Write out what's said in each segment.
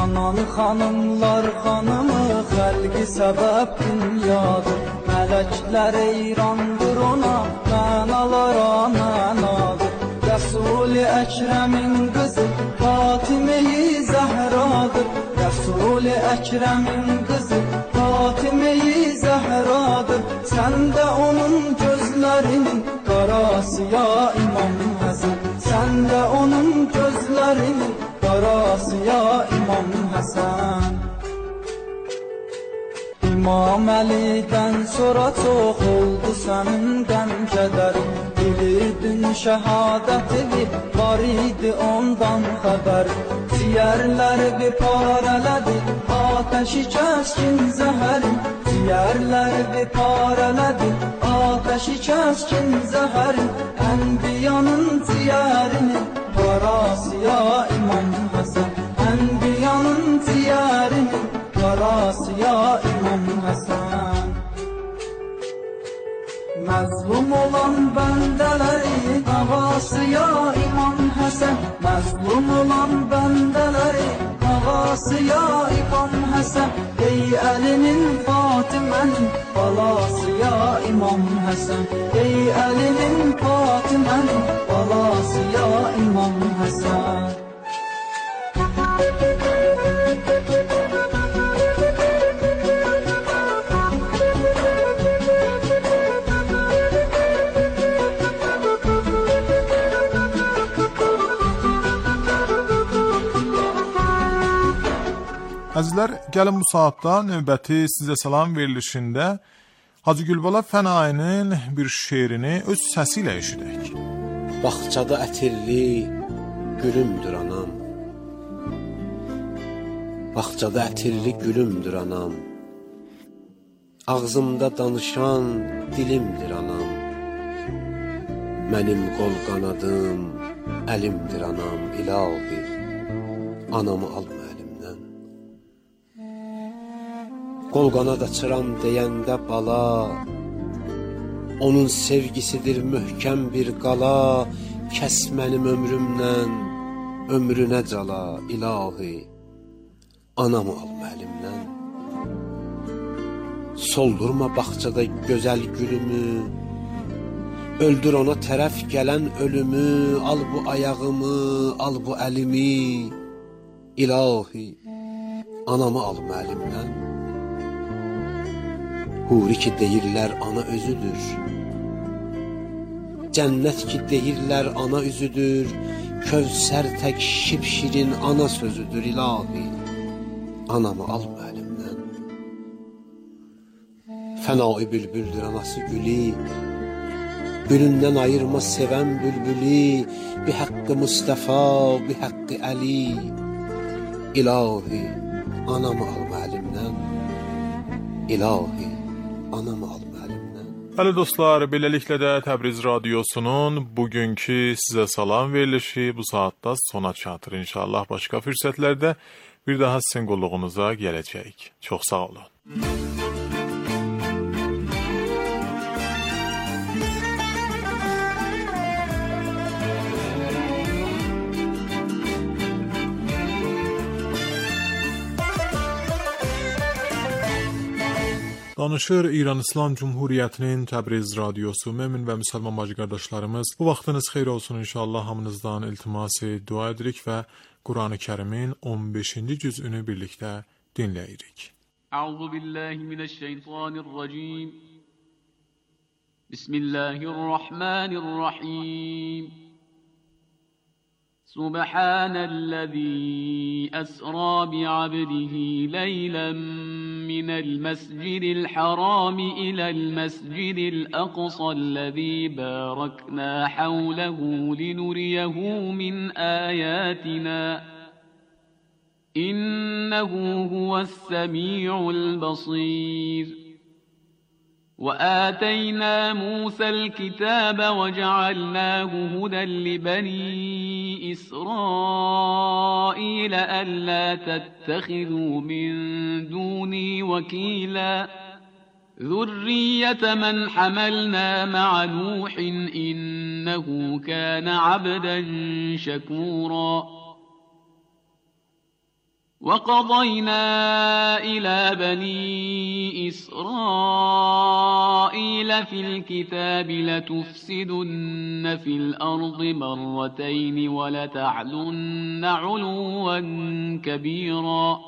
Ananı xanımlar xanımı, xəlqi səbəb dünyadır. Mələklər eyrandır ona, mənalara mənadır. Rəsul-i Əkrəmin qızı Fatime-i Zəhradır. Rəsul-i Əkrəmin qızı Fatime-i Zəhradır. Sən də onun gözlərinin qarası ya İmam Həsən. Sən də onun gözlərinin qarası ya İmam Həsən. İmam Əlidən sonra çox oldu sənin qəm kədərin. Bilirdin şəhadətini, var idi ondan xəbər. Ciyərləri bir parələdi, ateşi kəskin zəhərin. Ciyərləri bir parələdi, ateşi kəskin zəhərin. Ənbiyanın ciyərini parası ya İmam Həsən. Ənbiyanın ciyərini parası ya İmam Həsən. Məzlum olan bəndələri ağası ya İmam Həsən. Məzlum olan bəndələri ağası ya İmam Həsən. Ey Əlinin Fatimənin balası ya İmam Həsən. Ey Əlinin Fatimənin balası ya İmam Həsən. Əzizlər, gəlin bu saatda növbəti sizə salam verilişində Hacı Gülbala Fənayinin bir şeirini öz səsi ilə eşidək. Baxçada ətirli gülümdür anam. Baxçada ətirli gülümdür anam. Ağzımda danışan dilimdir anam. Mənim qol qanadım əlimdir anam. İlahi, anamı alma əlimdən. Qol qanad açıram deyəndə bala, onun sevgisidir möhkəm bir qala. Kəs mənim ömrümdən ömrünə cala. İlahi, anamı alma əlimdən. Soldurma baxçada gözəl gülümü, öldür ona tərəf gələn ölümü. Al bu ayağımı, al bu əlimi. İlahi, anamı alma əlimdən. Huri ki deyirlər ana özüdür, cənnət ki deyirlər ana üzüdür. Kövsər tək şipşirin ana sözüdür. İlahi, anamı alma əlimdən. Fənai bülbüldür anası gülü, gülündən ayırma sevən bülbülü. Bi haqqı Mustafa, bi haqqı Əli. İlahi, anamı alma əlimdən. İlahi, anamı alma əlimdən. Əli dostlar, beləliklə də Təbriz Radiosunun bugünkü sizə salam verilişi bu saatda sona çatır. İnşallah başqa fürsətlərdə bir daha sizin qulluğunuza gələcəyik. Çox sağ olun. Danışır İran İslam Cumhuriyyətinin Təbriz Radiosu. Mömin və müsəlman bacı qardaşlarımız, bu vaxtınız xeyir olsun inşallah. Hamınızdan iltiması dua edirik və Quran-ı Kərimin 15-ci cüzünü birlikdə dinləyirik. Əuzu billahi mineşşeytanirracim. Bismillahirrahmanirrahim. Subhanellezî esrâ bi'abdihi leylen minel mescidil harâmi ilel mescidil aqsallezî bâraknâ havlehu linuriyehu min âyâtinâ. İnnehu huves-semî'ul basîr. وآتينا موسى الكتاب وجعلناه هدى لبني إسرائيل ألا تتخذوا من دوني وكيلا ذرية من حملنا مع نوح إنه كان عبدا شكورا وقضينا إلى بني إسرائيل في الكتاب لتفسدن في الأرض مرتين ولتعلن علوا كبيرا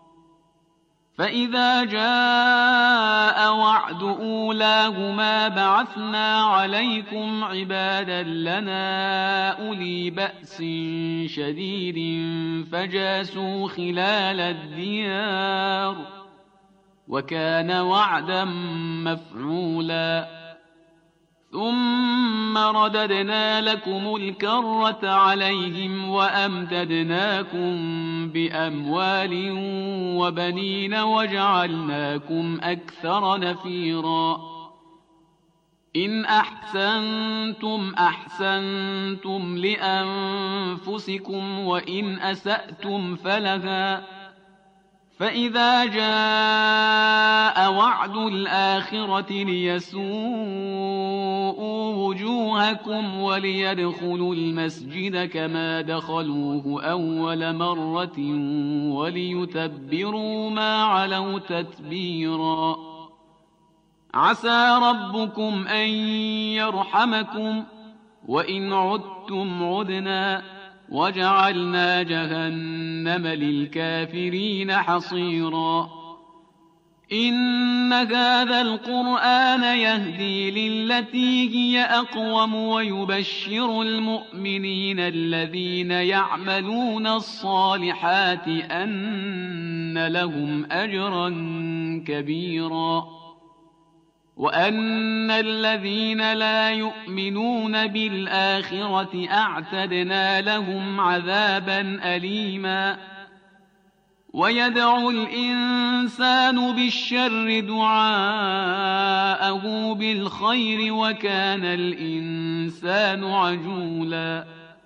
فإذا جاء وعد أولاهما بعثنا عليكم عبادا لنا أولي بأس شديد فجاسوا خلال الديار وكان وعدا مفعولا ثم رددنا لكم الكرة عليهم وأمددناكم بأموال وبنين وجعلناكم أكثر نفيرا إن أحسنتم أحسنتم لأنفسكم وإن أسأتم فلها فإذا جاء وعد الآخرة ليسوءوا وجوهكم وليدخلوا المسجد كما دخلوه أول مرة وليتبروا ما علوا تتبيرا عسى ربكم أن يرحمكم وإن عدتم عدنا وجعلنا جهنم للكافرين حصيرا إن هذا القرآن يهدي للتي هي أقوم ويبشر المؤمنين الذين يعملون الصالحات أن لهم أجرا كبيرا وأن الذين لا يؤمنون بالآخرة أعتدنا لهم عذابا أليما ويدعو الإنسان بالشر دعاءه بالخير وكان الإنسان عجولا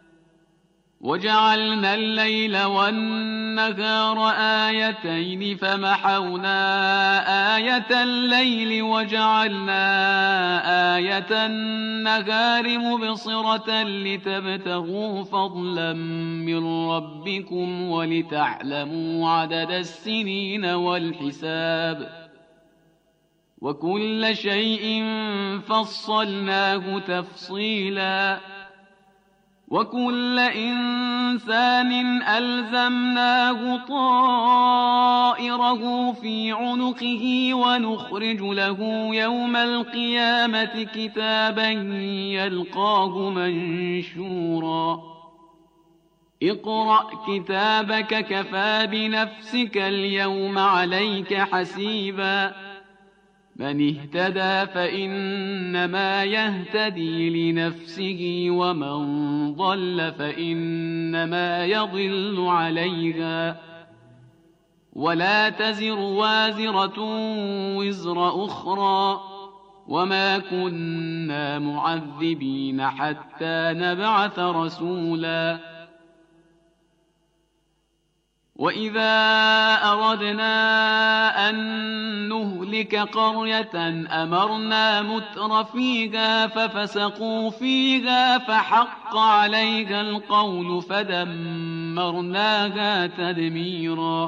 وجعلنا الليل والنهار آيتين فمحونا آية الليل وجعلنا آية النهار مبصرة لتبتغوا فضلا من ربكم ولتعلموا عدد السنين والحساب وكل شيء فصلناه تفصيلا وكل إنسان ألزمناه طائره في عنقه ونخرج له يوم القيامة كتابا يلقاه منشورا اقرأ كتابك كفى بنفسك اليوم عليك حسيبا من اهتدى فإنما يهتدي لنفسه ومن ضل فإنما يضل عليها ولا تزر وازرة وزر أخرى وما كنا معذبين حتى نبعث رسولا وإذا أردنا أن نهلك قرية أمرنا متر فيها ففسقوا فيها فحق عليها القول فدمرناها تدميرا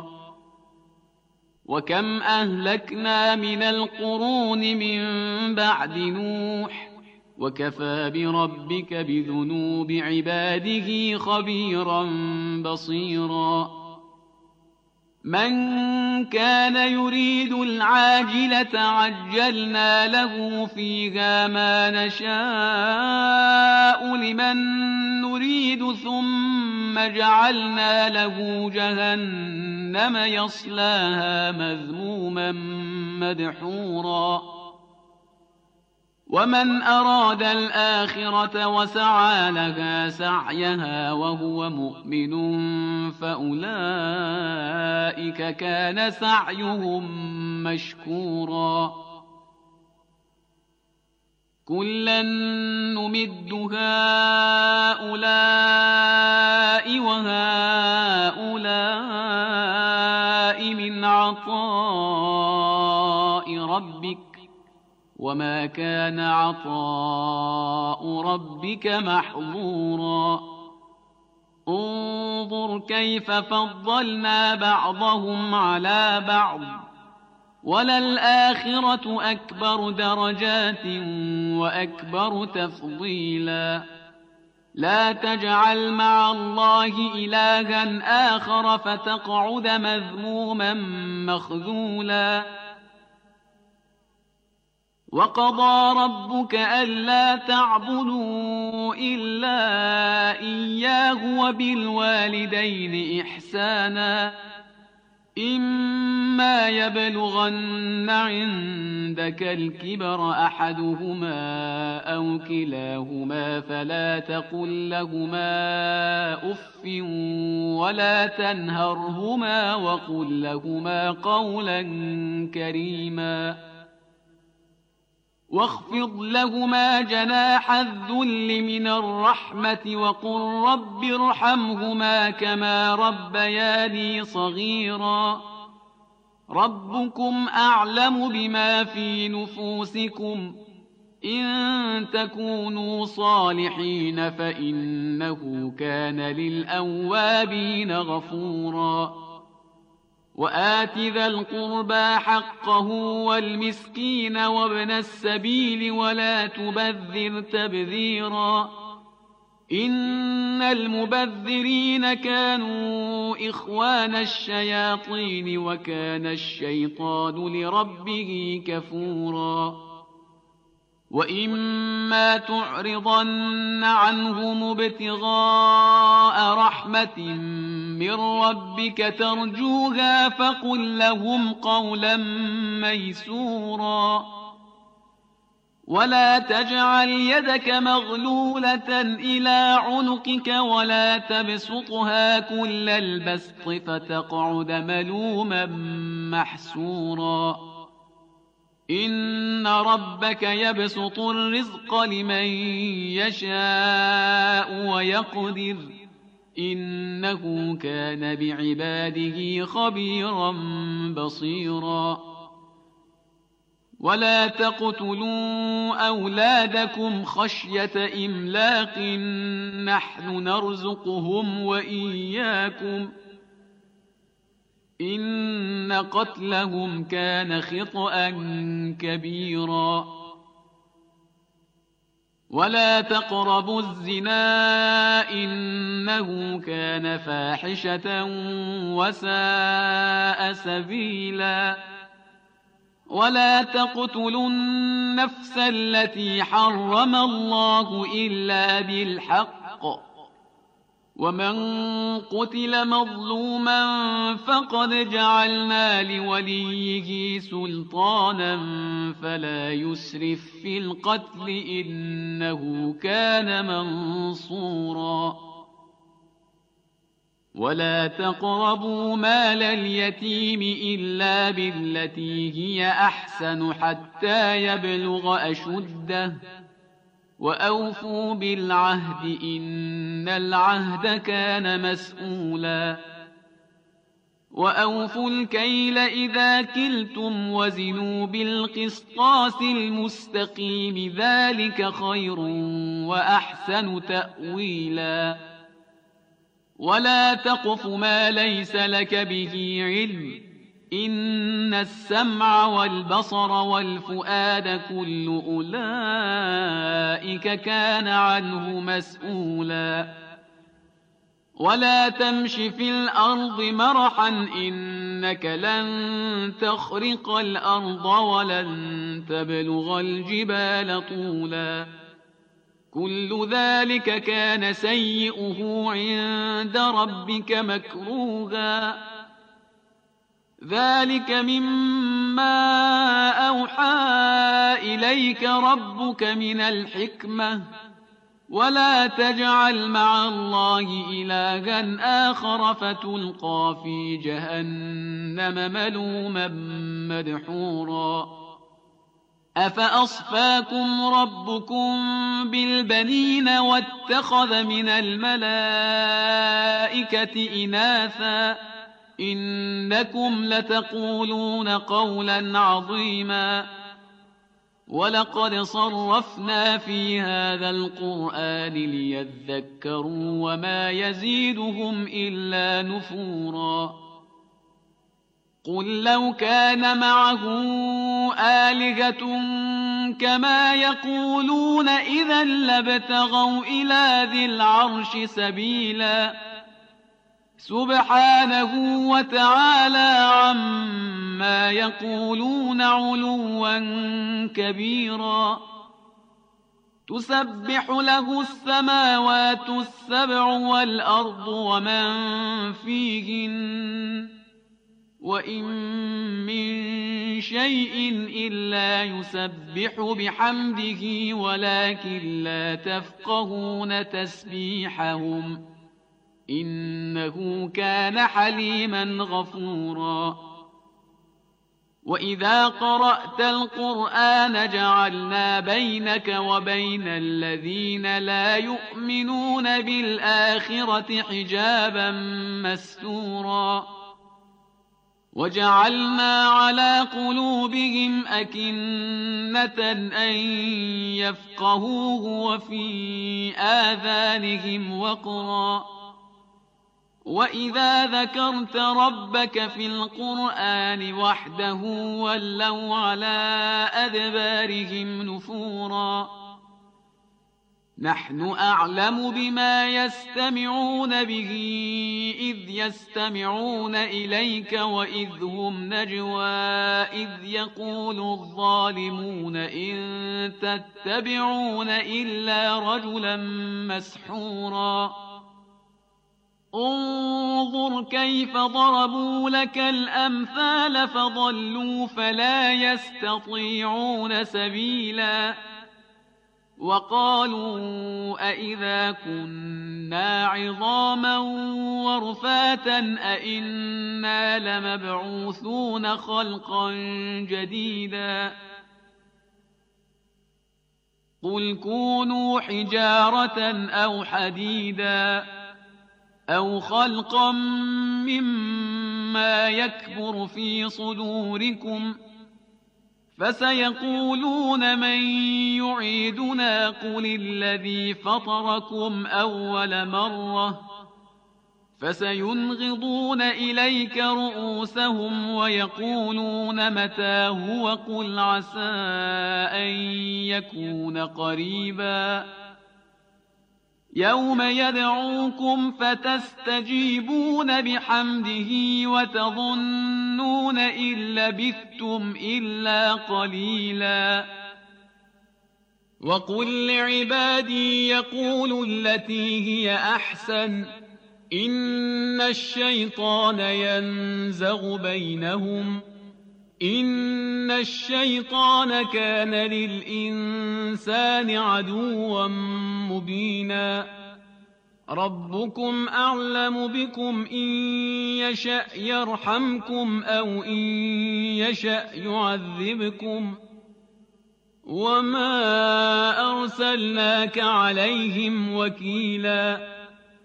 وكم أهلكنا من القرون من بعد نوح وكفى بربك بذنوب عباده خبيرا بصيرا من كان يريد العاجلة عجلنا له فيها ما نشاء لمن نريد ثم جعلنا له جهنم يصلاها مذموما مدحورا ومن أراد الآخرة وسعى لها سعيها وهو مؤمن فأولئك كان سعيهم مشكورا كلا نمد هؤلاء وهؤلاء من عطاء ربك وما كان عطاء ربك محظورا انظر انظر كيف فضلنا بعضهم على بعض وللآخرة أكبر درجات وأكبر تفضيلا لا تجعل مع الله إلها آخر فتقعد مذموما مخذولا وقضى ربك ألا تعبدوا إلا إياه وبالوالدين إحسانا إما يبلغن عندك الكبر أحدهما أو كلاهما فلا تقل لهما أف ولا تنهرهما وقل لهما قولا كريما واخفض لهما جناح الذل من الرحمة وقل رب ارحمهما كما ربياني صغيرا ربكم أعلم بما في نفوسكم إن تكونوا صالحين فإنه كان للأوابين غفورا وآت ذا القربى حقه والمسكين وابن السبيل ولا تبذر تبذيرا إن المبذرين كانوا إخوان الشياطين وكان الشيطان لربه كفورا وإما تعرضن عنهم ابتغاء رحمة من ربك ترجوها فقل لهم قولا ميسورا ولا تجعل يدك مغلولة إلى عنقك ولا تبسطها كل البسط فتقعد ملوما محسورا إن ربك يبسط الرزق لمن يشاء ويقدر إنه كان بعباده خبيرا بصيرا ولا تقتلوا أولادكم خشية إملاق نحن نرزقهم وإياكم إن قتلهم كان خطأ كبيرا ولا تقربوا الزنا إنه كان فاحشة وساء سبيلا ولا تقتلوا النفس التي حرم الله إلا بالحق ومن قتل مظلوما فقد جعلنا لوليه سلطانا فلا يسرف في القتل إنه كان منصورا ولا تقربوا مال اليتيم إلا بالتي هي أحسن حتى يبلغ أشده وأوفوا بالعهد إن العهد كان مسؤولا وأوفوا الكيل إذا كلتم وزنوا بالقسطاس المستقيم ذلك خير وأحسن تأويلا ولا تقف ما ليس لك به علم إن السمع والبصر والفؤاد كل أولئك كان عنه مسؤولا ولا تمش في الأرض مرحا إنك لن تخرق الأرض ولن تبلغ الجبال طولا كل ذلك كان سيئه عند ربك مكروها ذلك مما أوحى إليك ربك من الحكمة ولا تجعل مع الله إلها آخر فتلقى في جهنم ملوما مدحورا أفأصفاكم ربكم بالبنين واتخذ من الملائكة إناثا إنكم لتقولون قولا عظيما ولقد صرفنا في هذا القرآن ليذكروا وما يزيدهم إلا نفورا قل لو كان معه آلهة كما يقولون إذا لابتغوا إلى ذي العرش سبيلا سبحانه وتعالى عما يقولون علوا كبيرا تسبح له السماوات السبع والأرض ومن فيهن وإن من شيء إلا يسبح بحمده ولكن لا تفقهون تسبيحهم إنه كان حليما غفورا وإذا قرأت القرآن جعلنا بينك وبين الذين لا يؤمنون بالآخرة حجابا مستورا وجعلنا على قلوبهم أكنة أن يفقهوه وفي آذانهم وقرا وإذا ذكرت ربك في القرآن وحده ولوا على أدبارهم نفورا نحن أعلم بما يستمعون به إذ يستمعون إليك وإذ هم نجوى إذ يقول الظالمون إن تتبعون إلا رجلا مسحورا انظر كيف ضربوا لك الأمثال فضلوا فلا يستطيعون سبيلا وقالوا أئذا كنا عظاما ورفاتا أئنا لمبعوثون خلقا جديدا قل كونوا حجارة أو حديدا أو خلقا مما يكبر في صدوركم فسيقولون من يعيدنا قل الذي فطركم أول مرة فسينغضون إليك رؤوسهم ويقولون متى هو قل عسى أن يكون قريبا يوم يدعوكم فتستجيبون بحمده وتظنون إن لبثتم إلا قليلا وقل لعبادي يقولوا التي هي أحسن إن الشيطان ينزغ بينهم إن الشيطان كان للإنسان عدوا مبينا ربكم أعلم بكم إن يشأ يرحمكم أو إن يشأ يعذبكم وما أرسلناك عليهم وكيلا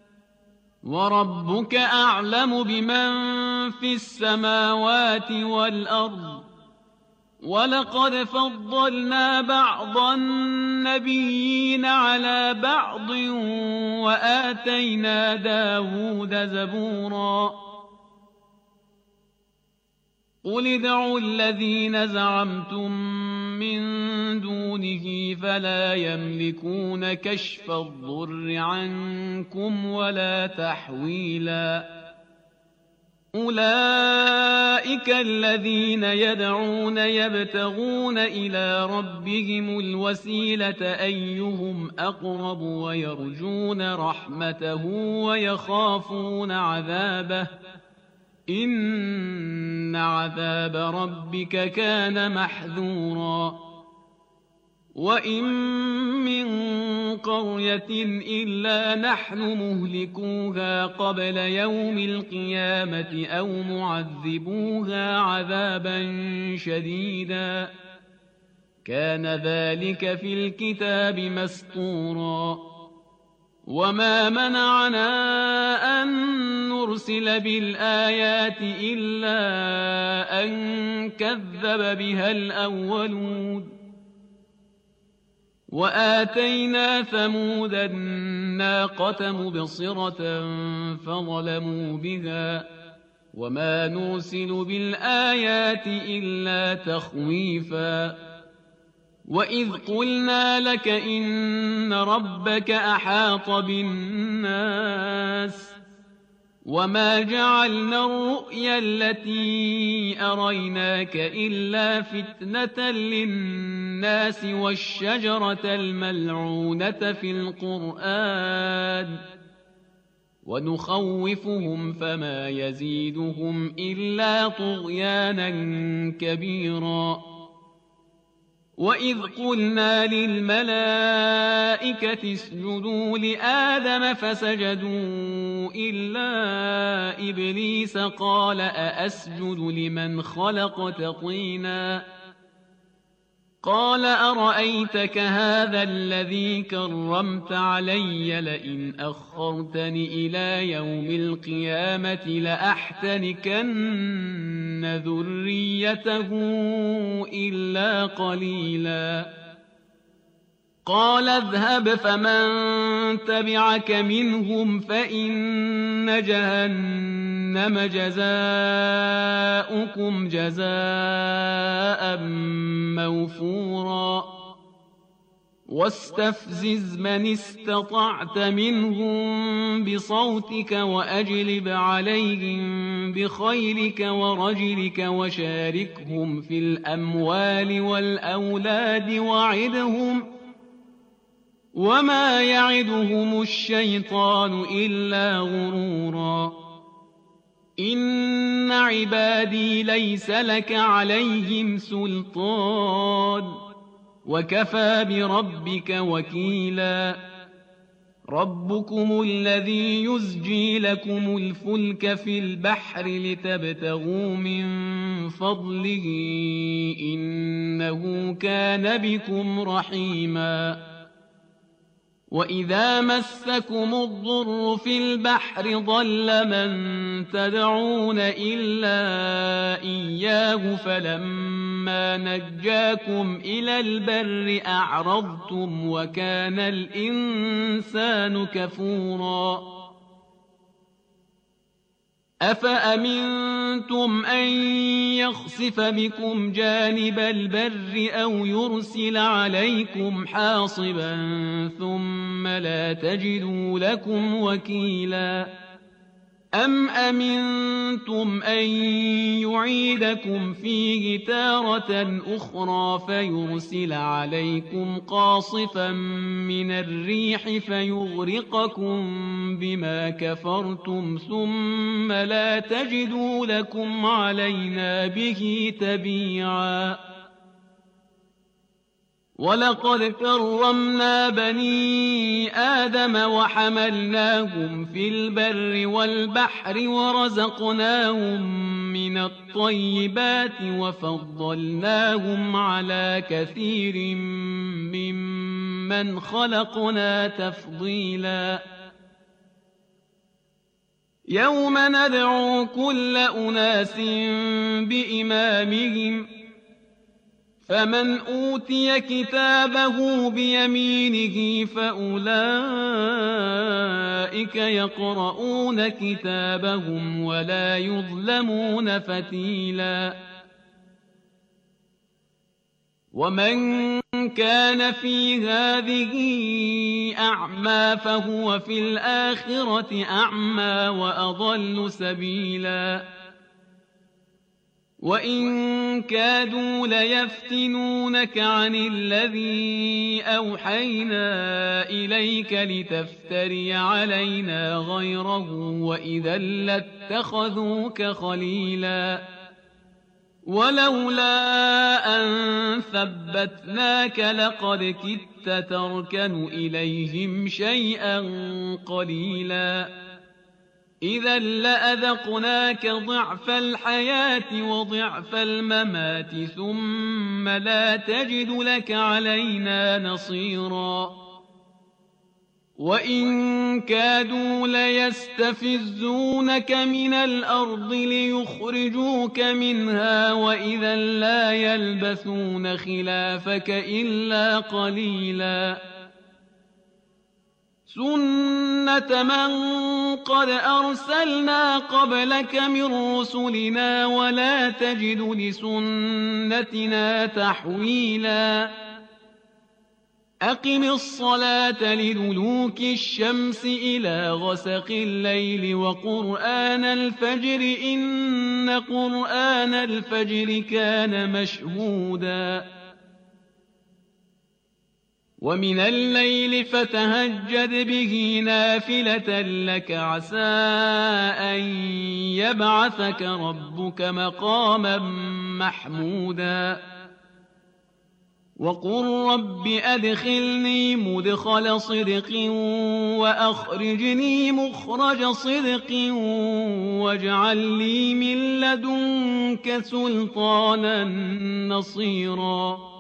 وربك أعلم بمن في السماوات والأرض ولقد فضلنا بعض النبيين على بعض وآتينا داود زبورا قل ادعوا الذين زعمتم من دونه فلا يملكون كشف الضر عنكم ولا تحويلا أولئك الذين يدعون يبتغون إلى ربهم الوسيلة أيهم أقرب ويرجون رحمته ويخافون عذابه إن عذاب ربك كان محذورا وإن من قرية إلا نحن مهلكوها قبل يوم القيامة أو معذبوها عذابا شديدا كان ذلك في الكتاب مسطورا وما منعنا أن نرسل بالآيات إلا أن كذب بها الأولون وآتينا ثمود الناقة مبصرة فظلموا بها وما نرسل بالآيات إلا تخويفا وإذ قلنا لك إن ربك أحاط بالناس وما جعلنا الرؤيا التي أريناك إلا فتنة للناس والشجرة الملعونة في القرآن ونخوفهم فما يزيدهم إلا طغيانا كبيرا وإذ قلنا للملائكة اسجدوا لآدم فسجدوا إلا إبليس قال أأسجد لمن خلقت طينا قال أرأيتك هذا الذي كرمت علي لئن أخرتني إلى يوم القيامة لأحتنكن ذريته إلا قليلا قال اذهب فمن تبعك منهم فإن جهنم جزاؤكم جزاء موفورا واستفزز من استطعت منهم بصوتك وأجلب عليهم بخيلك ورجلك وشاركهم في الأموال والأولاد وعدهم وما يعدهم الشيطان إلا غرورا إن عبادي ليس لك عليهم سلطان وكفى بربك وكيلا ربكم الذي يزجي لكم الفلك في البحر لتبتغوا من فضله إنه كان بكم رحيما وإذا مسكم الضر في البحر ضل من تدعون إلا إياه فلما نجاكم إلى البر أعرضتم وكان الإنسان كفورا أفأمنتم أن يخسف بكم جانب البر أو يرسل عليكم حاصبا ثم لا تجدوا لكم وكيلا أم أمنتم أن يعيدكم فيه تارة أخرى فيرسل عليكم قاصفا من الريح فيغرقكم بما كفرتم ثم لا تجدوا لكم علينا به تبيعا ولقد كرمنا بني آدم وحملناهم في البر والبحر ورزقناهم من الطيبات وفضلناهم على كثير ممن خلقنا تفضيلا يوم ندعو كل أناس بإمامهم فمن أوتي كتابه بيمينه فأولئك يقرؤون كتابهم ولا يظلمون فتيلا ومن كان في هذه أعمى فهو في الآخرة أعمى وأضل سبيلا وإن كادوا ليفتنونك عن الذي أوحينا إليك لتفتري علينا غيره وإذا لاتخذوك خليلا ولولا أن ثبتناك لقد كدت تركن إليهم شيئا قليلا إذا لأذقناك ضعف الحياة وضعف الممات ثم لا تجد لك علينا نصيرا وإن كادوا ليستفزونك من الأرض ليخرجوك منها وإذا لا يلبثون خلافك إلا قليلا سنة من قد أرسلنا قبلك من رسلنا ولا تجد لسنتنا تحويلا أقم الصلاة لدلوك الشمس إلى غسق الليل وقرآن الفجر إن قرآن الفجر كان مشهودا ومن الليل فتهجد به نافلة لك عسى أن يبعثك ربك مقاما محمودا وقل رب أدخلني مدخل صدق وأخرجني مخرج صدق واجعل لي من لدنك سلطانا نصيرا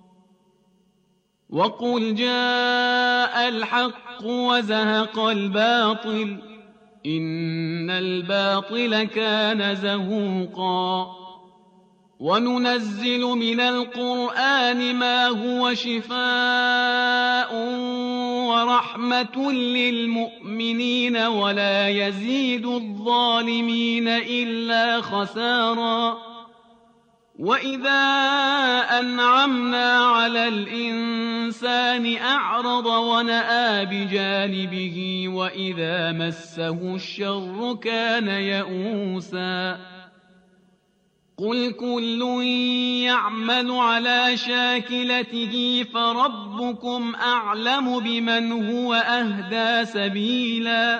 وقل جاء الحق وزهق الباطل إن الباطل كان زهوقا وننزل من القرآن ما هو شفاء ورحمة للمؤمنين ولا يزيد الظالمين إلا خسارا وإذا أنعمنا على الإنسان أعرض ونأى بجانبه وإذا مسه الشر كان يئوسا قل كل يعمل على شاكلته فربكم أعلم بمن هو أهدى سبيلا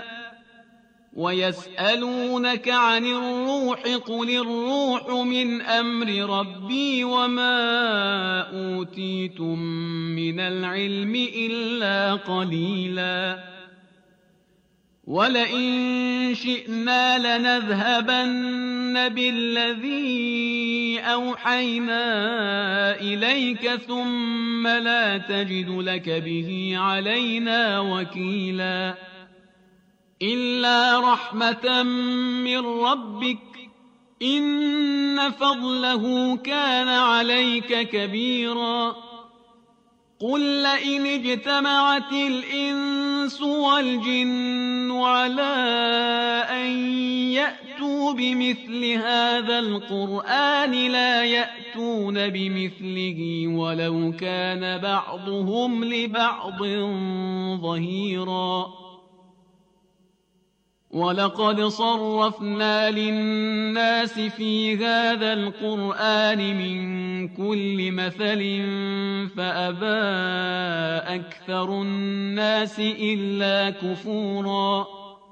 ويسألونك عن الروح قل الروح من أمر ربي وما أوتيتم من العلم إلا قليلا ولئن شئنا لنذهبن بالذي أوحينا إليك ثم لا تجد لك به علينا وكيلا إلا رحمة من ربك إن فضله كان عليك كبيرا قل لئن اجتمعت الإنس والجن على أن يأتوا بمثل هذا القرآن لا يأتون بمثله ولو كان بعضهم لبعض ظهيرا ولقد صرفنا للناس في هذا القرآن من كل مثل فأبى أكثر الناس إلا كفورا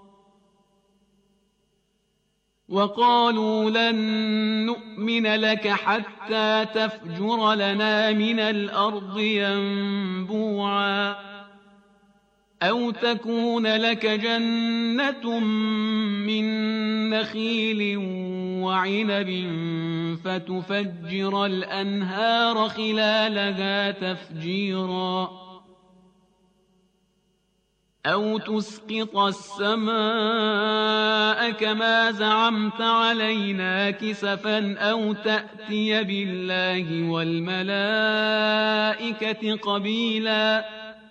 وقالوا لن نؤمن لك حتى تفجر لنا من الأرض ينبوعا أو تكون لك جنة من نخيل وعنب فتفجر الأنهار خلالها تفجيرا أو تسقط السماء كما زعمت علينا كسفا أو تأتي بالله والملائكة قبيلا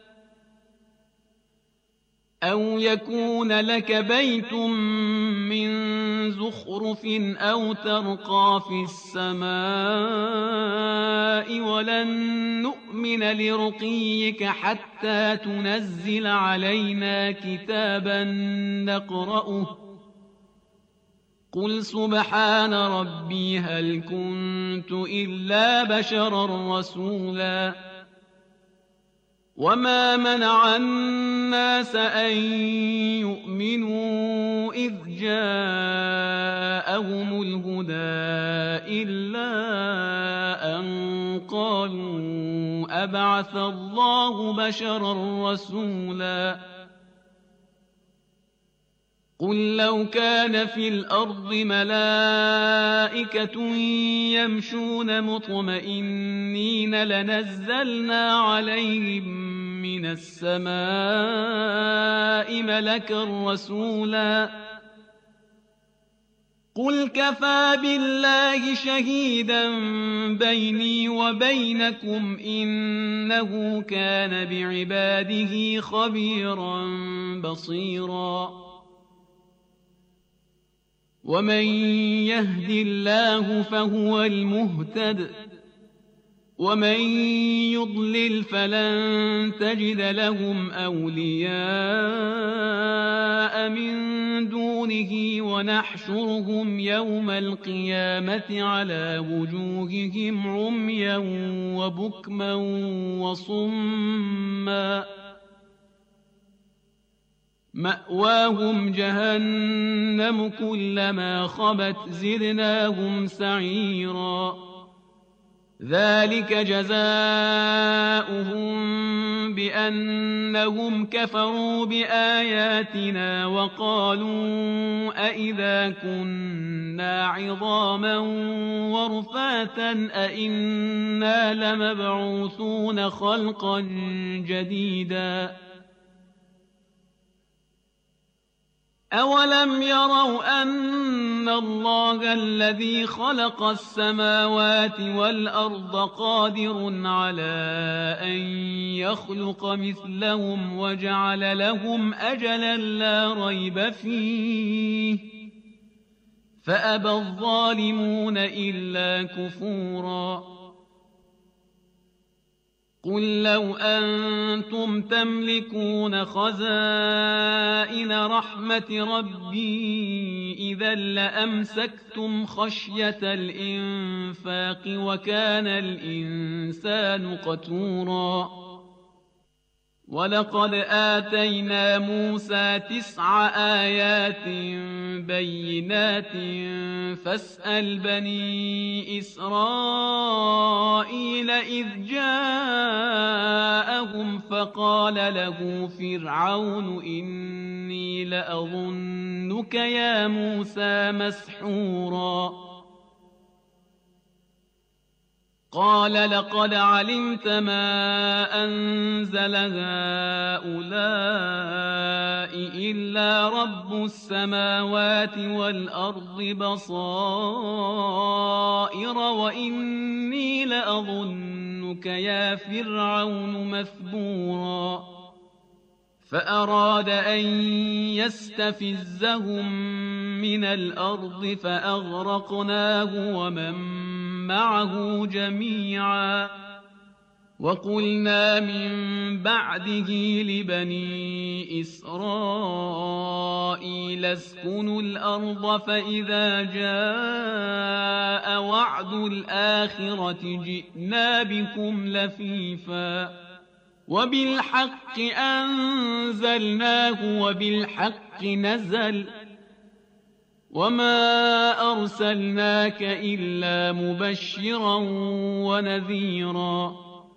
أو يكون لك بيت من زخرف أو ترقى في السماء ولن نؤمن لرقيك حتى تنزل علينا كتابا نقرأه قل سبحان ربي هل كنت إلا بشرا رسولا وما منع الناس أن يؤمنوا إذ جاءهم الهدى إلا أن قالوا أبعث الله بشرا رسولا قل لو كان في الأرض ملائكة يمشون مطمئنين لنزلنا عليهم من السماء ملكا رسولا قل كفى بالله شهيدا بيني وبينكم إنه كان بعباده خبيرا بصيرا ومن يهد الله فهو المهتد ومن يضلل فلن تجد لهم أولياء من دونه ونحشرهم يوم القيامة على وجوههم عميا وبكما وصما مأواهم جهنم كلما خبت زدناهم سعيرا ذلك جزاؤهم بأنهم كفروا بآياتنا وقالوا أئذا كنا عظاما ورفاتا أئنا لمبعوثون خلقا جديدا أولم يروا أن الله الذي خلق السماوات والأرض قادر على أن يخلق مثلهم وجعل لهم أجلا لا ريب فيه فأبى الظالمون إلا كفورا قل لو أنتم تملكون خزائن رحمة ربي إذا لأمسكتم خشية الإنفاق وكان الإنسان قتورا ولقد آتينا موسى 9 آيات بينات فاسأل بني إسرائيل إذ جاءهم فقال له فرعون إني لأظنك يا موسى مسحورا قال لقد علمت ما أنزل هؤلاء إلا رب السماوات والأرض بصائر وإني لأظنك يا فرعون مثبورا فأراد أن يستفزهم من الأرض فأغرقناه ومن معه جميعا وقلنا من بعده لبني إسرائيل اسكنوا الأرض فإذا جاء وعد الآخرة جئنا بكم لفيفا وبالحق أنزلناه وبالحق نزل وما أرسلناك إلا مبشرا ونذيرا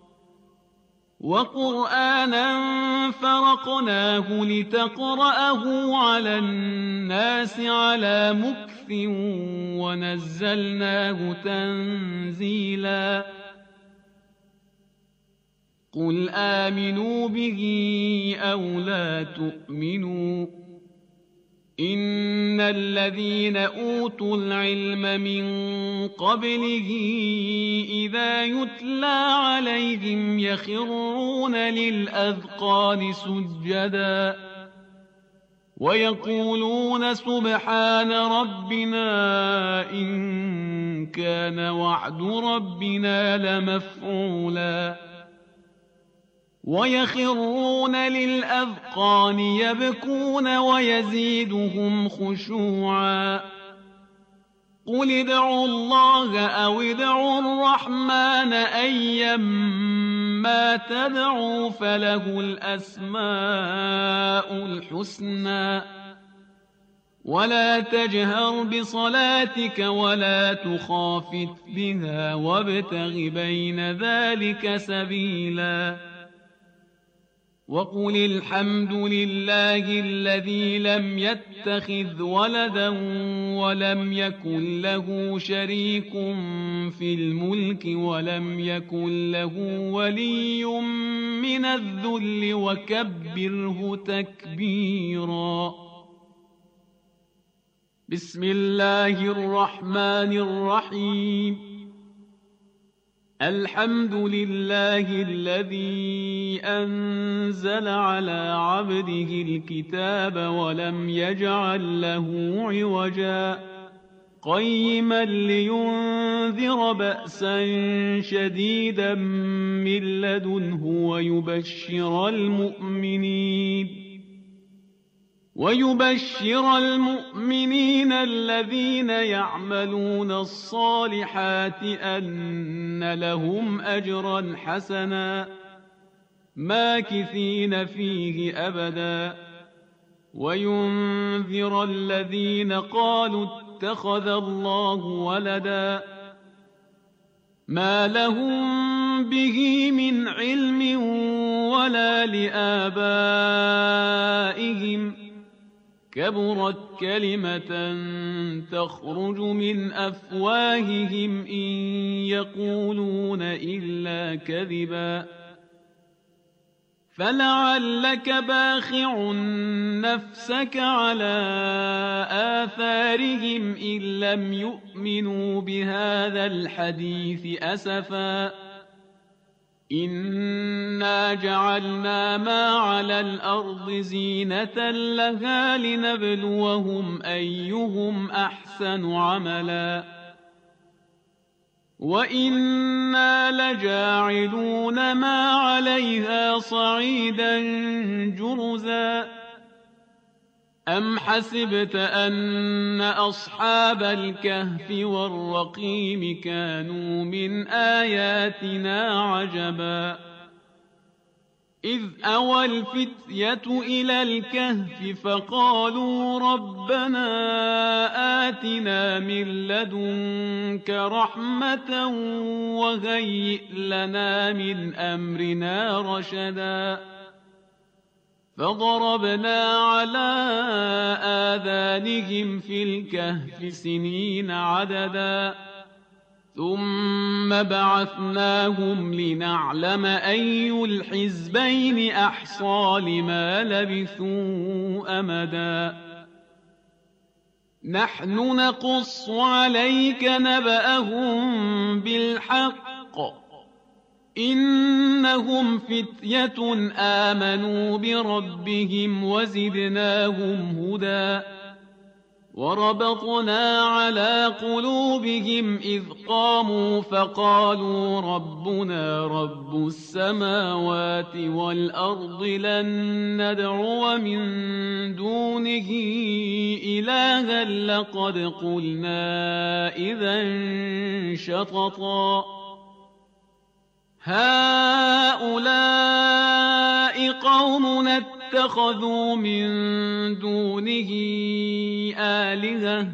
وقرآنا فرقناه لتقرأه على الناس على مكث ونزلناه تنزيلا قل آمنوا به أو لا تؤمنوا إن الذين أوتوا العلم من قبله إذا يتلى عليهم يخرون للأذقان سجدا ويقولون سبحان ربنا إن كان وعد ربنا لمفعولا ويخرون للأذقان يبكون ويزيدهم خشوعا قل ادعوا الله أو ادعوا الرحمن أيما تدعوا فله الأسماء الحسنى ولا تجهر بصلاتك ولا تخافت بها وابتغ بين ذلك سبيلا وقل الحمد لله الذي لم يتخذ ولدا ولم يكن له شريك في الملك ولم يكن له ولي من الذل وكبره تكبيرا. بسم الله الرحمن الرحيم. الحمد لله الذي أنزل على عبده الكتاب ولم يجعل له عوجا قيما لينذر بأسا شديدا من لدنه ويبشر المؤمنين الذين يعملون الصالحات أن لهم أجرا حسنا ماكثين فيه أبدا وينذر الذين قالوا اتخذ الله ولدا ما لهم به من علم ولا لآبائهم كبرت كلمة تخرج من أفواههم إن يقولون إلا كذبا فلعلك باخع نفسك على آثارهم إن لم يؤمنوا بهذا الحديث أسفا إنا جعلنا ما على الأرض زينة لها لنبلوهم أيهم أحسن عملا وإنا لجاعلون ما عليها صعيدا جرزا أم حسبت أن أصحاب الكهف والرقيم كانوا من آياتنا عجبا إذ أوى الفتية إلى الكهف فقالوا ربنا آتنا من لدنك رحمة وهيئ لنا من أمرنا رشدا فضربنا على آذانهم في الكهف سنين عددا ثم بعثناهم لنعلم أي الحزبين أحصى لما لبثوا أمدا نحن نقص عليك نبأهم بالحق إنهم فتية آمنوا بربهم وزدناهم هدى وربطنا على قلوبهم إذ قاموا فقالوا ربنا رب السماوات والأرض لن ندعو من دونه إلها لقد قلنا إذا شططا هؤلاء قوم اتخذوا من دونه آلهة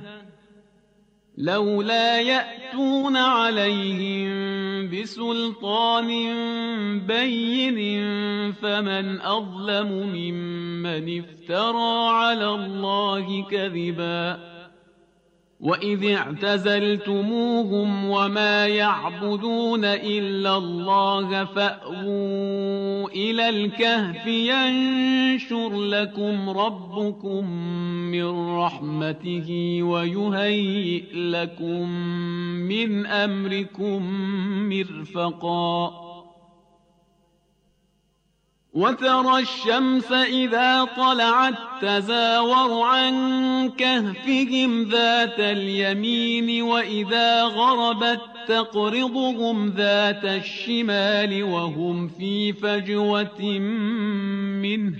لولا يأتون عليهم بسلطان بين فمن أظلم ممن افترى على الله كذبا وإذ اعتزلتموهم وما يعبدون إلا الله فأووا إلى الكهف ينشر لكم ربكم من رحمته ويهيئ لكم من أمركم مرفقا وترى الشمس إذا طلعت تزاور عن كهفهم ذات اليمين وإذا غربت تقرضهم ذات الشمال وهم في فجوة منه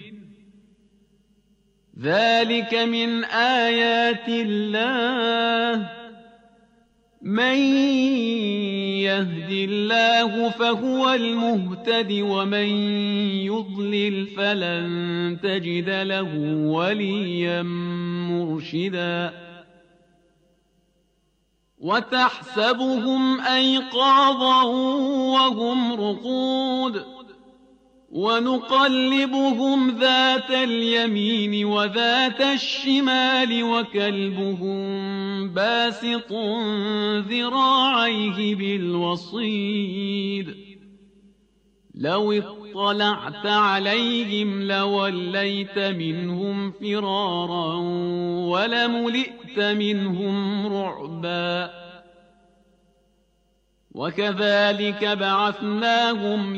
ذلك من آيات الله من يهد الله فهو المهتد ومن يضلل فلن تجد له وليا مرشدا وتحسبهم أيقاظا وهم رقود ونقلبهم ذات اليمين وذات الشمال وكلبهم باسط ذراعيه بالوصيد لو اطلعت عليهم لوليت منهم فرارا ولملئت منهم رعبا وكذلك بعثناهم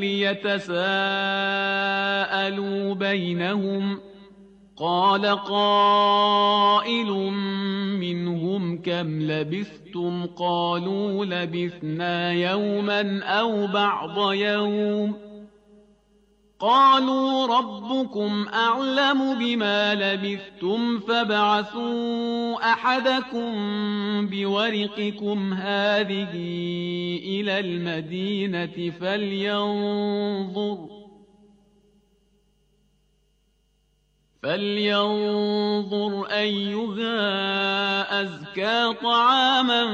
ليتساءلوا بينهم قال قائل منهم كم لبثتم قالوا لبثنا يوما أو بعض يوم قالوا ربكم أعلم بما لبثتم فابعثوا أحدكم بورقكم هذه إلى المدينة فلينظر أيها أزكى طعاما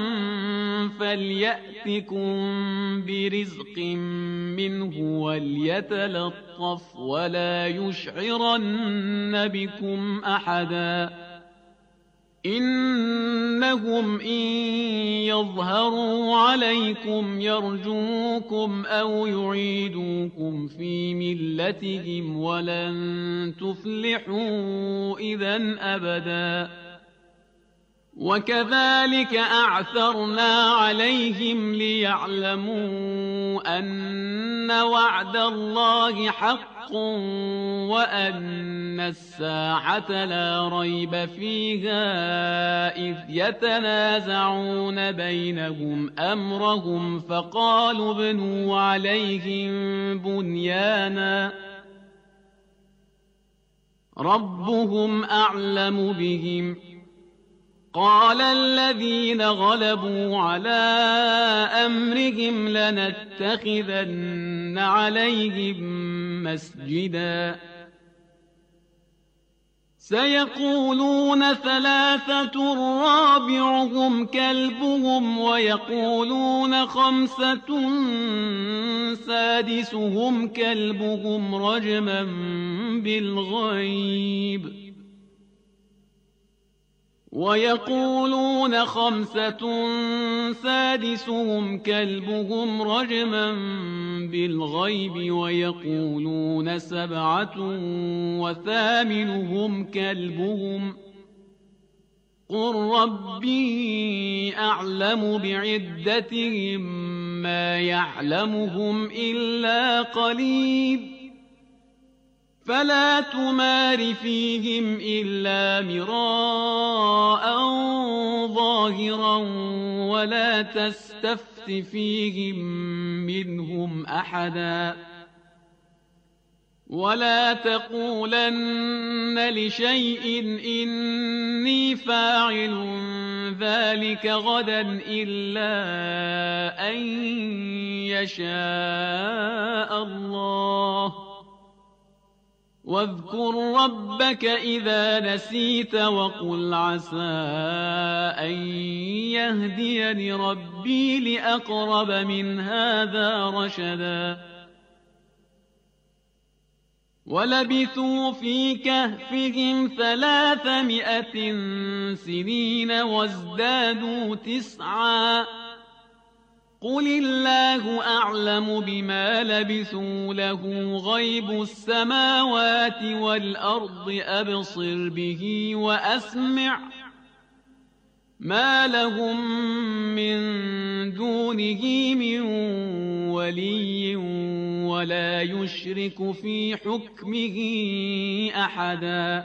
فليأتكم برزق منه وليتلطف ولا يشعرن بكم أحدا إنهم إن يظهروا عليكم يرجوكم أو يعيدوكم في ملتهم ولن تفلحوا إذا أبدا وكذلك أعثرنا عليهم ليعلموا أن وعد الله حق وأن الساعة لا ريب فيها إذ يتنازعون بينهم أمرهم فقالوا ابنوا عليهم بنيانا ربهم أعلم بهم قال الذين غلبوا على أمرهم لنتخذن عليهم مسجدا سيقولون ثلاثة رابعهم كلبهم ويقولون خمسة سادسهم كلبهم رجما بالغيب ويقولون خمسة سادسهم كلبهم رجما بالغيب ويقولون سبعة وثامنهم كلبهم قل ربي أعلم بعدتهم ما يعلمهم إلا قليل فلا تمار فيهم إلا مراء ظاهرا ولا تستفت فيهم منهم أحدا ولا تقولن لشيء إني فاعل ذلك غدا إلا أن يشاء الله واذكر ربك إذا نسيت وقل عسى أن يهديني ربي لأقرب من هذا رشدا ولبثوا في كهفهم 300 سنين وازدادوا 9 قل الله أعلم بما لبثوا له غيب السماوات والأرض أبصر به وأسمع ما لهم من دونه من ولي ولا يشرك في حكمه أحدا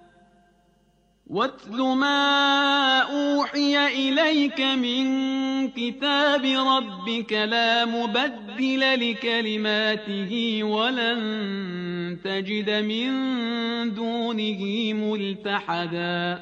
واتل ما أوحي إليك من كتاب ربك لا مبدل لكلماته ولن تجد من دونه ملتحدا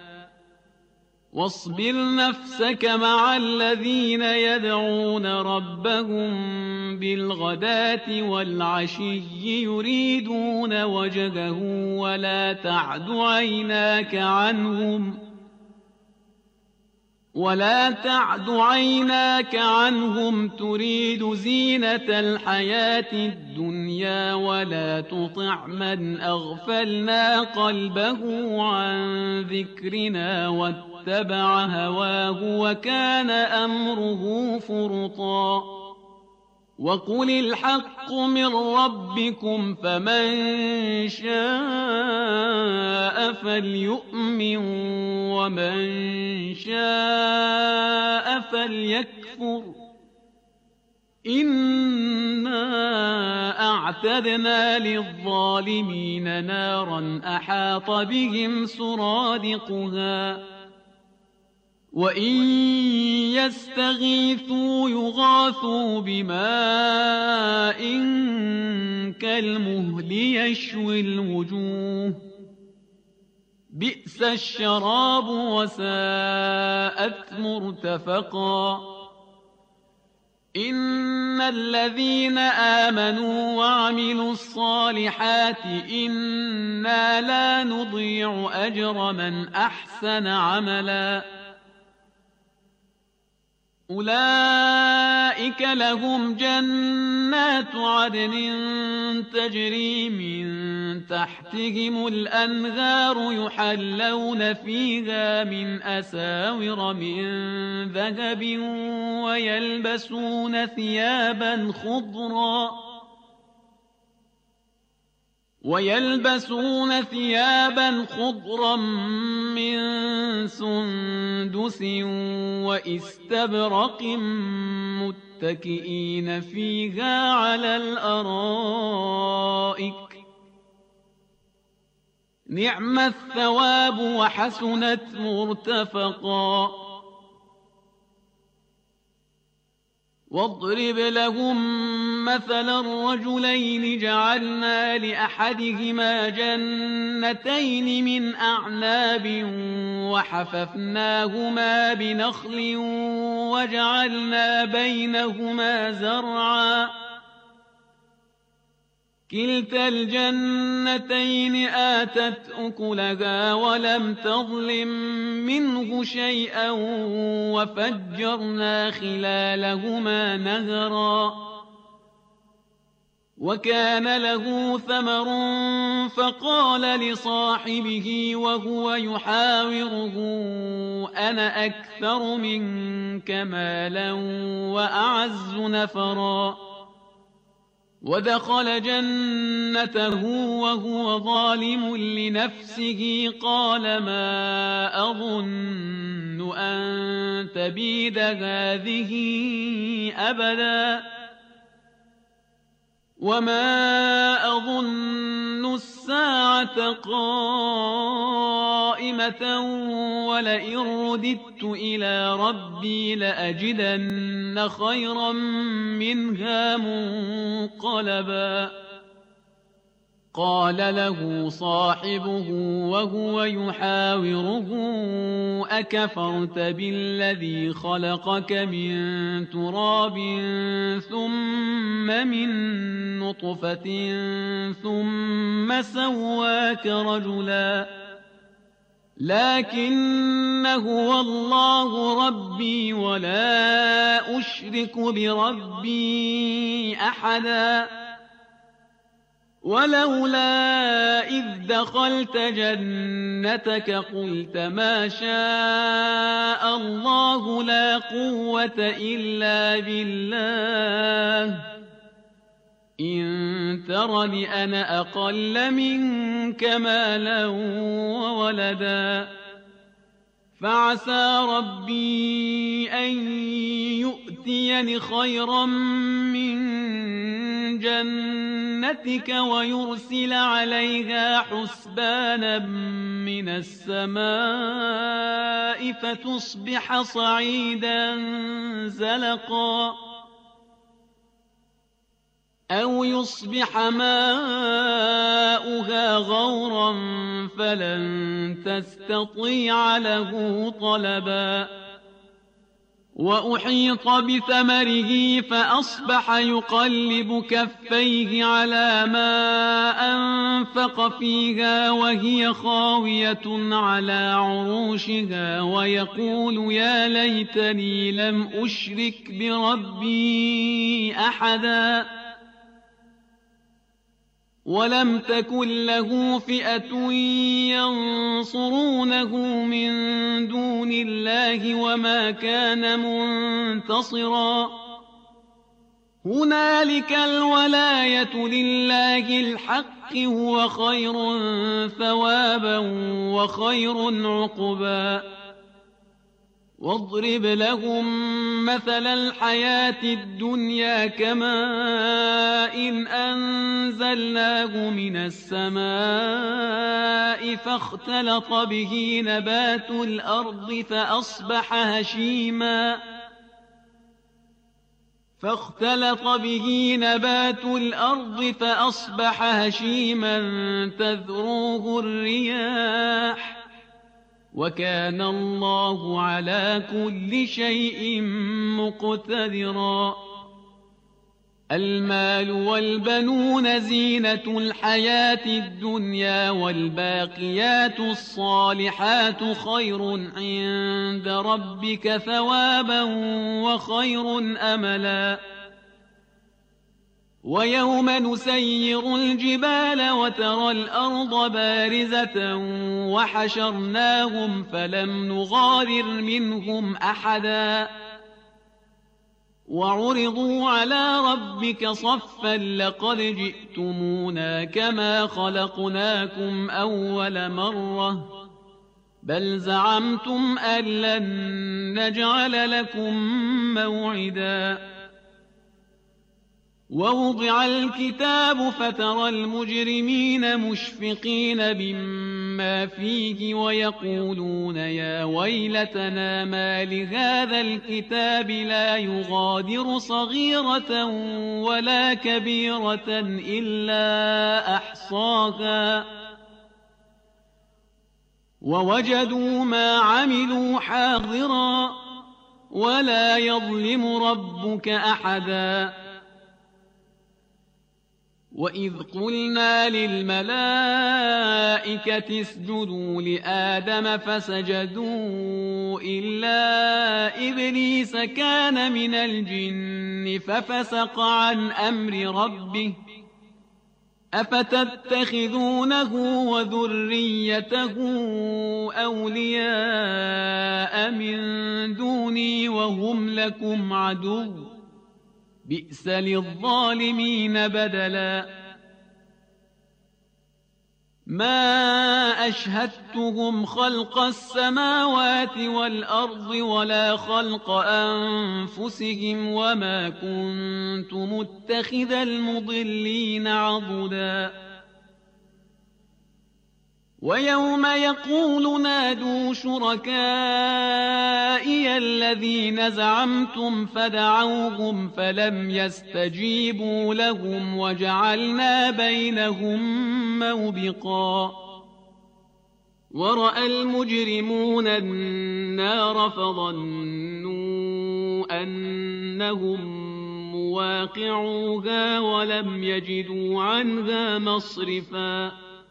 واصبر نفسك مع الذين يدعون ربهم بالغداة والعشي يريدون وجهه ولا تعد عيناك عنهم ولا تعد عيناك عنهم تريد زينة الحياة الدنيا ولا تطع من أغفلنا قلبه عن ذكرنا واتبع هواه وكان أمره فرطا وقل الحق من ربكم فمن شاء فليؤمن ومن شاء فليكفر إنا أعتدنا للظالمين نارا أحاط بهم سرادقها وإن يستغيثوا يغاثوا بماء كالمهل يشوي الوجوه بئس الشراب وساءت مرتفقا إن الذين آمنوا وعملوا الصالحات إنا لا نضيع أجر من أحسن عملا أولئك لهم جنات عدن تجري من تحتهم الأنهار يحلون فيها من أساور من ذهب ويلبسون ثيابا خضرا من سندس وإستبرق متكئين فيها على الأرائك نعم الثواب وحسنت مرتفقا واضرب لهم مثلا الرجلين جعلنا لأحدهما جنتين من أعناب وحففناهما بنخل وجعلنا بينهما زرعا كلتا الجنتين آتت أكلها ولم تظلم منه شيئا وفجرنا خلالهما نهرا وكان له ثمر فقال لصاحبه وهو يحاوره أنا أكثر منك مالا وأعز نفرا ودخل جنته وهو ظالم لنفسه قال ما أظن أن تبيد هذه أبدا وما أظن الساعة قائمة ولئن رددت إلى ربي لأجدن خيرا منها منقلبا قال له صاحبه وهو يحاوره أكفرت بالذي خلقك من تراب ثم من نطفة ثم سواك رجلا لكن هو الله ربي ولا أشرك بربي أحدا ولولا إذ دخلت جنتك قلت ما شاء الله لا قوة إلا بالله إن ترني أنا أقل منك مالا وولدا فعسى ربي أن يؤتيني خيرا من جنتك ويرسل عليها حسبانا من السماء فتصبح صعيدا زلقا أو يصبح ماؤها غورا فلن تستطيع له طلبا وأحيط بثمره فأصبح يقلب كفيه على ما أنفق فيها وهي خاوية على عروشها ويقول يا ليتني لم أشرك بربي أحدا ولم تكن له فئة ينصرونه من دون الله وما كان منتصرا هنالك الولاية لله الحق هو خير ثوابا وخير عقبا واضرب لهم مثل الحياة الدنيا كماء إن أنزلناه من السماء فاختلط به نبات الأرض فأصبح هشيما تذروه الرياح وكان الله على كل شيء مقتدرا المال والبنون زينة الحياة الدنيا والباقيات الصالحات خير عند ربك ثوابا وخير أملا ويوم نسير الجبال وترى الأرض بارزة وحشرناهم فلم نغادر منهم أحدا وعرضوا على ربك صفا لقد جئتمونا كما خلقناكم أول مرة بل زعمتم أن لن نجعل لكم موعدا ووضع الكتاب فترى المجرمين مشفقين مما فيه ويقولون يا ويلتنا ما لهذا الكتاب لا يغادر صغيرة ولا كبيرة إلا أحصاها ووجدوا ما عملوا حاضرا ولا يظلم ربك أحدا وإذ قلنا للملائكة اسجدوا لآدم فسجدوا إلا إبليس كان من الجن ففسق عن أمر ربه أفتتخذونه وذريته أولياء من دوني وهم لكم عدو بئس للظالمين بدلا ما أشهدتهم خلق السماوات والأرض ولا خلق أنفسهم وما كنت متخذ المضلين عضدا ويوم يقول نادوا شركائي الذين زعمتم فدعوهم فلم يستجيبوا لهم وجعلنا بينهم موبقا ورأى المجرمون النار فظنوا أنهم مواقعوها ولم يجدوا عنها مصرفا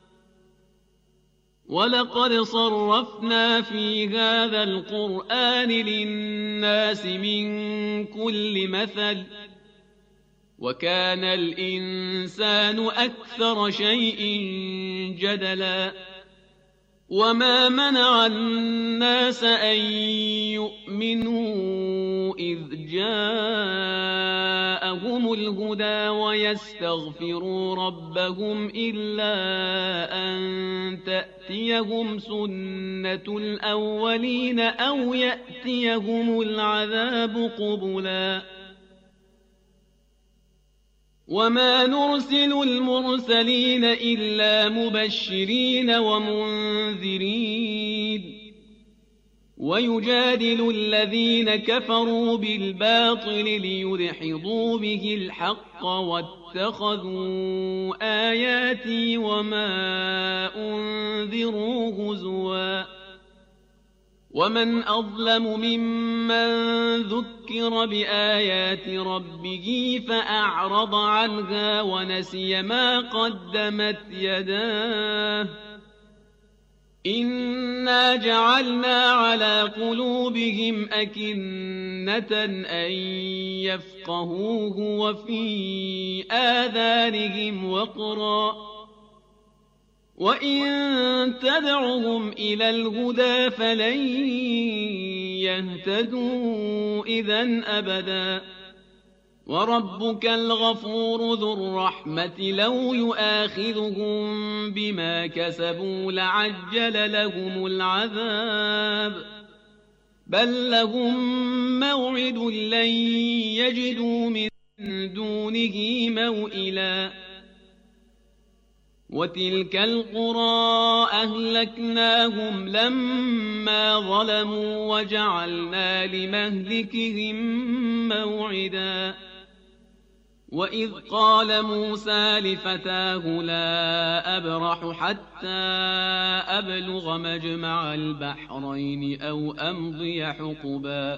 ولقد صرفنا في هذا القرآن للناس من كل مثل وكان الإنسان أكثر شيء جدلا وما منع الناس أن يؤمنوا إذ جاءهم الهدى ويستغفروا ربهم إلا أن تأتيهم سنة الأولين أو يأتيهم العذاب قبلا وما نرسل المرسلين إلا مبشرين ومنذرين ويجادل الذين كفروا بالباطل ليدحضوا به الحق واتخذوا آياتي وما أنذروا هزوا ومن أظلم ممن ذكر بآيات ربه فأعرض عنها ونسي ما قدمت يداه إنا جعلنا على قلوبهم أكنة أن يفقهوه وفي آذانهم وقرا وإن تدعهم إلى الهدى فلن يهتدوا إذن أبدا وربك الغفور ذو الرحمة لو يؤاخذهم بما كسبوا لعجل لهم العذاب بل لهم موعد لن يجدوا من دونه موئلا وتلك القرى أهلكناهم لما ظلموا وجعلنا لمهلكهم موعدا وإذ قال موسى لفتاه لا أبرح حتى أبلغ مجمع البحرين أو أمضي حقبا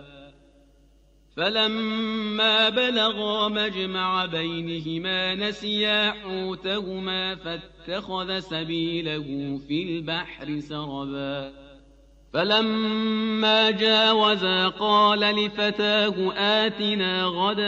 فلما بلغا مجمع بينهما نسيا حوتهما فاتخذ سبيله في البحر سربا فلما جاوزا قال لفتاه آتنا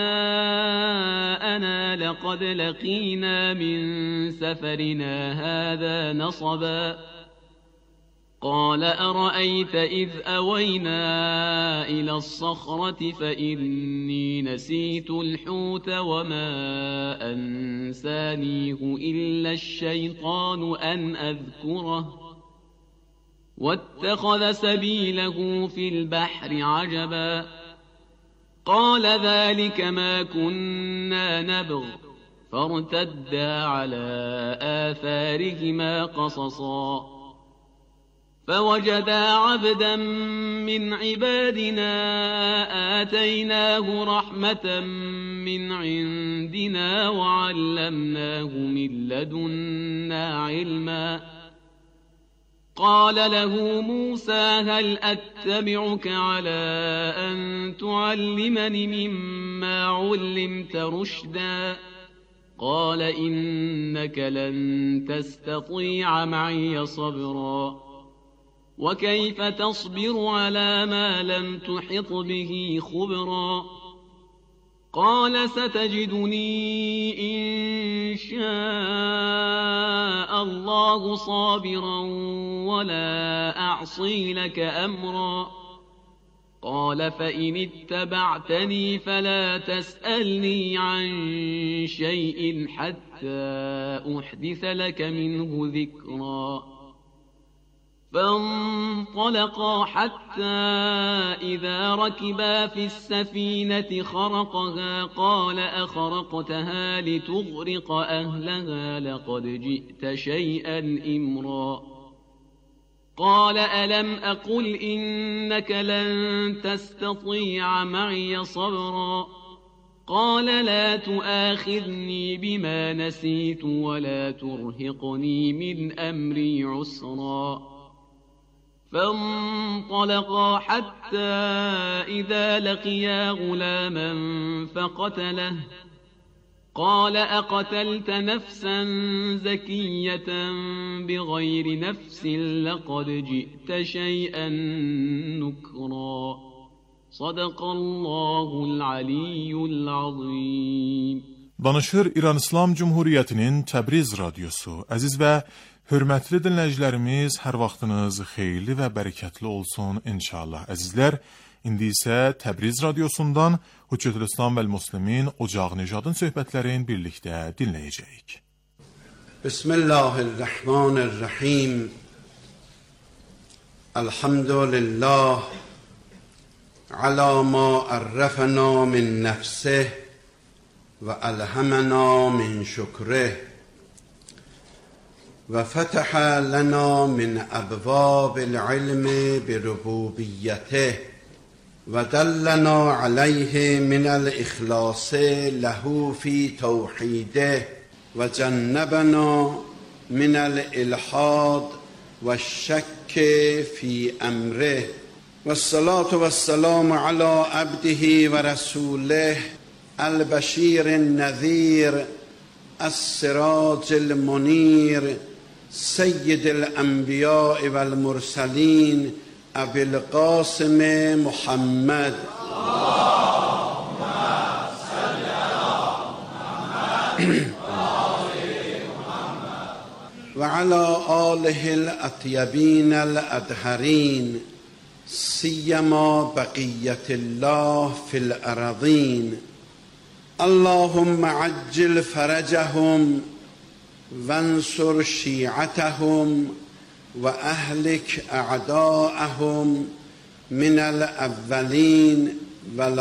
غداءنا لقد لقينا من سفرنا هذا نصبا قال أرأيت إذ أوينا إلى الصخرة فإني نسيت الحوت وما أنسانيه إلا الشيطان أن أذكره واتخذ سبيله في البحر عجبا قال ذلك ما كنا نبغ فارتدا على آثارهما قصصا فوجدا عبدا من عبادنا آتيناه رحمة من عندنا وعلمناه من لدنا علما قال له موسى هل أتبعك على أن تعلمني مما علمت رشدا قال إنك لن تستطيع معي صبرا وكيف تصبر على ما لم تحط به خبرا قال ستجدني إن شاء الله صابرا ولا أعصي لك أمرا قال فإن اتبعتني فلا تسألني عن شيء حتى أحدث لك منه ذكرا فانطلقا حتى إذا ركبا في السفينة خرقها قال أخرقتها لتغرق أهلها لقد جئت شيئا إمرا قال ألم أقل إنك لن تستطيع معي صبرا قال لا تؤاخذني بما نسيت ولا ترهقني من أمري عسرا فانطلقا حتى إذا لقيا غلاما فقتله قال أقتلت نفسا زكية بغير نفس لقد جئت شيئا نكرا صدق الله العلي العظيم. Danışır İran İslam Cumhuriyyətinin Təbriz radiosu. Əziz və hörmətli dinləyicilərimiz, hər vaxtınız xeyirli və bərəkətli olsun inşallah. Əzizlər, indi isə Təbriz radiosundan Hüccətül İslam vəl Müslimin Ocaq Nijadın söhbətlərini birlikdə dinləyəcəyik. Bismillahirrahmanirrahim. Elhamdülillah ala ma arrafana min nefsih ve elhamena min şükrih وفتح لنا من أبواب العلم بربوبيته ودلنا عليه من الإخلاص له في توحيده وجنبنا من الإلحاد والشك في أمره والصلاة والسلام على عبده ورسوله البشير النذير السراج المنير سيد الأنبياء والمرسلين أبي القاسم محمد وعلى آله الأطيبين الأطهرين سيما بقية الله في الأراضين. اللهم عجل فرجهم وانصر شيعتهم وأهلك أعداءهم من الأولين